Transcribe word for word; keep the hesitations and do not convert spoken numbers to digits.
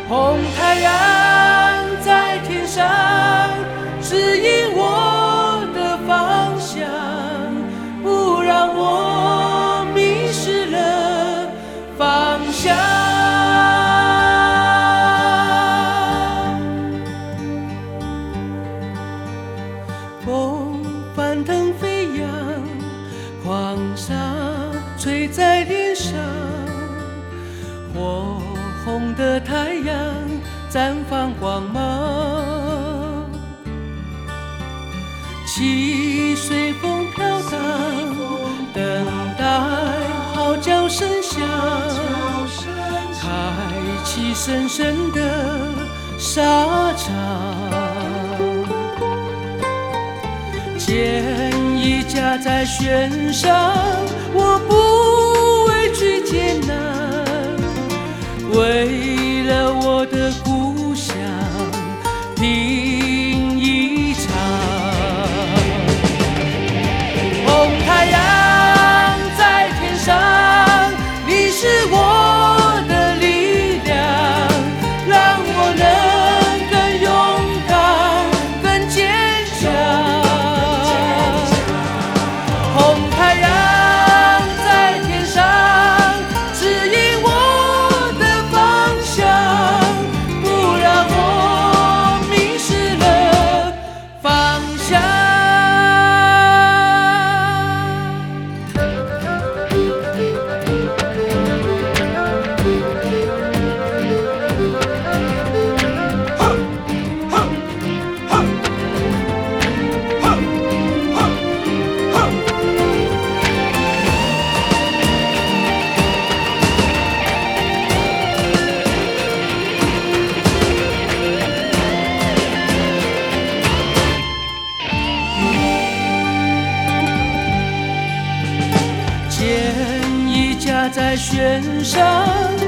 红太阳在天上，指引我的方向，不让我迷失了方向。风翻腾飞扬，黄沙吹在脸上，火红的太阳绽放光芒，汽水风飘荡，等待号角声响，开启深深的沙场。剑已架在弦上，我不畏惧艰难，为了我的故乡拼一场。红太阳在天上，你是我的力量，让我能更勇敢更坚强。红太阳在天上，指引我的方向，不让我迷失了方向。剑已架在弦上，